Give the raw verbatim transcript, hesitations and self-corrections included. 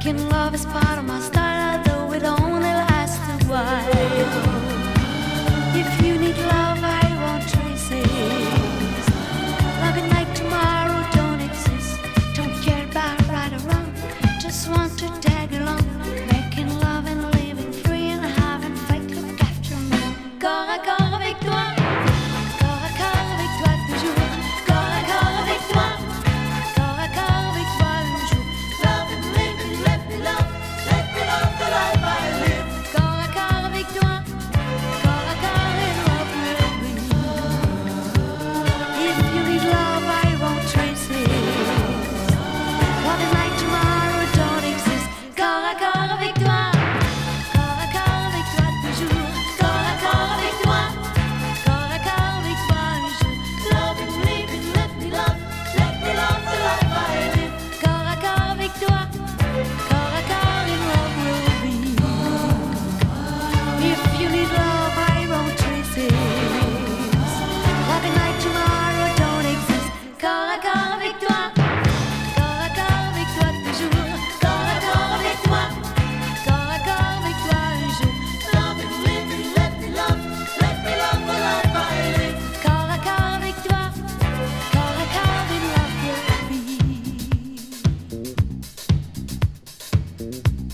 Making love is part of my style, though it only lasts a while. If you need love, I won't trace it. Love and like tomorrow don't exist. Don't care about right or wrong, just want to tag along. Making love and living free and having faith, look after me. Corps à corps avec toi, corps à corps avec toi toujours. Corps à corps avec toi, corps à corps avec toi un jour. Love and live and let me love, let me love the life I live. Corps à corps avec toi, corps à corps and love will be. If you need love, I won't trace it. Love and like tomorrow don't exist. Corps à corps avec toi, corps à corps avec toi toujours. Corps à corps avec toi, corps à corps avec toi un jour. Love and live and let me love, let me love the life I live. Corps à corps avec toi, corps à corps and love will be. If you need love, I won't trace it. Love and like tomorrow don't exist. Corps à corps avec toi, corps à corps avec toi toujours. Corps à corps avec toi, corps à corps avec toi un jour. Love and live and let me love, let me love the life I live. Corps à corps avec toi, corps à corps and love will be.